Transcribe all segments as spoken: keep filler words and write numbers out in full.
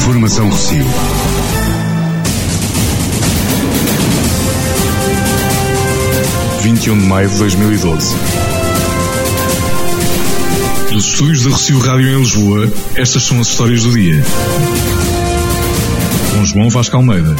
Informação Rossio. vinte e um de maio de dois mil e doze. Dos estúdios da Rossio Rádio em Lisboa, estas são as histórias do dia. Com João Vasco Almeida.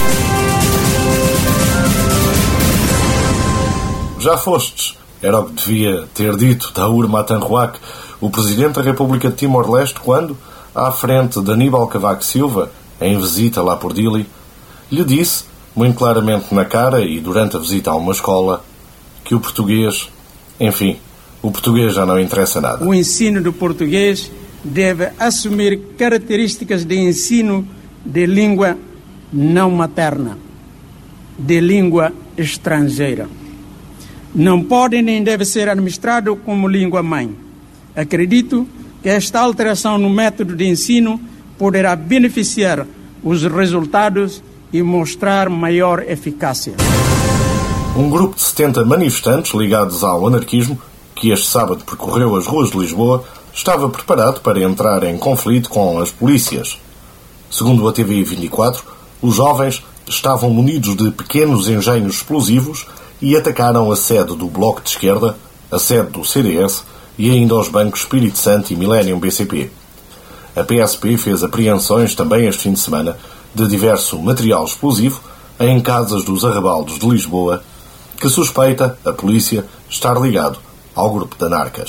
Já fostes, era o que devia ter dito Daour Matanruac, o Presidente da República de Timor-Leste, quando, à frente de Aníbal Cavaco Silva, em visita lá por Dili, lhe disse, muito claramente na cara e durante a visita a uma escola, que o português, enfim, o português já não interessa nada. O ensino do português deve assumir características de ensino de língua não materna, de língua estrangeira. Não pode nem deve ser administrado como língua-mãe. Acredito que esta alteração no método de ensino poderá beneficiar os resultados e mostrar maior eficácia. Um grupo de setenta manifestantes ligados ao anarquismo, que este sábado percorreu as ruas de Lisboa, estava preparado para entrar em conflito com as polícias. Segundo a T V I vinte e quatro, os jovens estavam munidos de pequenos engenhos explosivos e atacaram a sede do Bloco de Esquerda, a sede do C D S e ainda os bancos Espírito Santo e Millennium B C P. A P S P fez apreensões também este fim de semana de diverso material explosivo em casas dos arrabaldos de Lisboa, que suspeita a polícia estar ligado ao grupo de anarcas.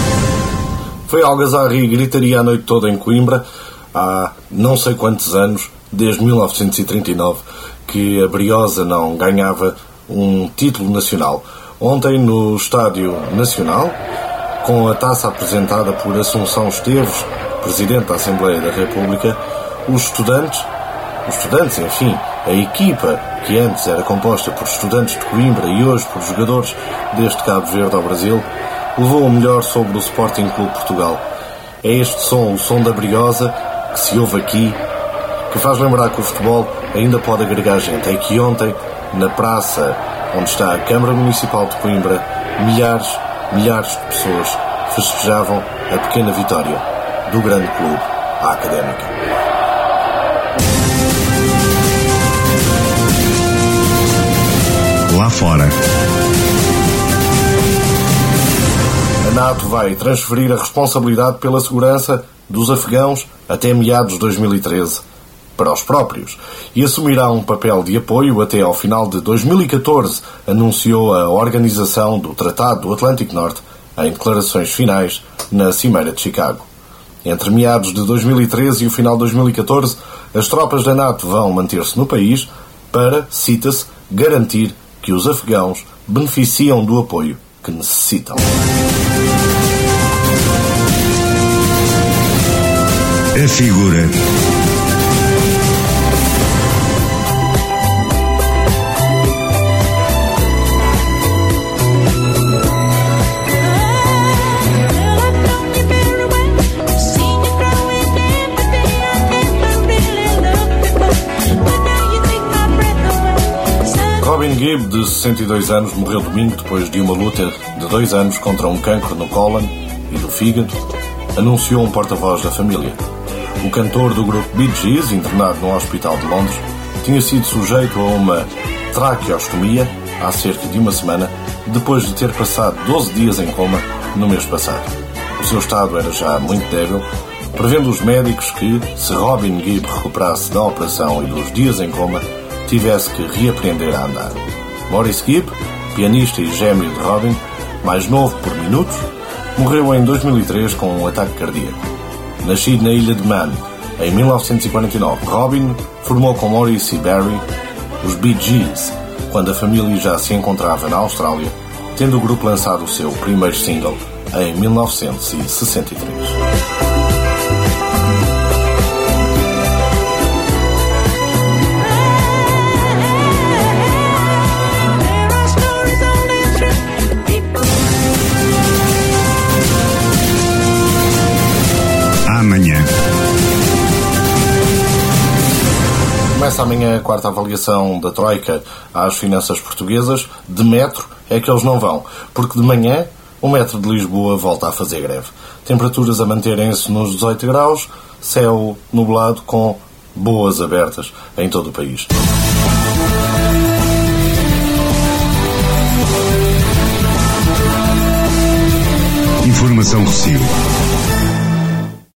Foi algazarra e gritaria a noite toda em Coimbra há não sei quantos anos, desde mil novecentos e trinta e nove, que a Briosa não ganhava um título nacional. Ontem, no Estádio Nacional, com a taça apresentada por Assunção Esteves, Presidente da Assembleia da República, os estudantes, os estudantes, enfim, a equipa que antes era composta por estudantes de Coimbra e hoje por jogadores deste Cabo Verde ao Brasil, levou o melhor sobre o Sporting Clube Portugal. É este som, o som da Briosa, que se ouve aqui, que faz lembrar que o futebol ainda pode agregar gente. É que ontem, na praça onde está a Câmara Municipal de Coimbra, milhares, milhares de pessoas festejavam a pequena vitória do grande clube, a Académica. Lá fora. A NATO vai transferir a responsabilidade pela segurança dos afegãos até meados de dois mil e treze para os próprios e assumirá um papel de apoio até ao final de dois mil e catorze, anunciou a Organização do Tratado do Atlântico Norte em declarações finais na Cimeira de Chicago. Entre meados de dois mil e treze e o final de dois mil e catorze, as tropas da NATO vão manter-se no país para, cita-se, garantir que os afegãos beneficiam do apoio que necessitam. A figura. Robin Gibb, de sessenta e dois anos, morreu domingo depois de uma luta de dois anos contra um cancro no cólon e do fígado, anunciou um porta-voz da família. O cantor do grupo Bee Gees, internado no Hospital de Londres, tinha sido sujeito a uma traqueostomia há cerca de uma semana, depois de ter passado doze dias em coma no mês passado. O seu estado era já muito débil, prevendo os médicos que, se Robin Gibb recuperasse da operação e dos dias em coma, tivesse que reaprender a andar. Maurice Gibb, pianista e gêmeo de Robin, mais novo por minutos, morreu em dois mil e três com um ataque cardíaco. Nascido na ilha de Man, em mil novecentos e quarenta e nove, Robin formou com Maurice e Barry os Bee Gees, quando a família já se encontrava na Austrália, tendo o grupo lançado o seu primeiro single em mil novecentos e sessenta e três. Amanhã. Começa amanhã a quarta avaliação da Troika às finanças portuguesas. De metro é que eles não vão, porque de manhã o metro de Lisboa volta a fazer greve. Temperaturas a manterem-se nos dezoito graus, céu nublado com boas abertas em todo o país. Informação Recio.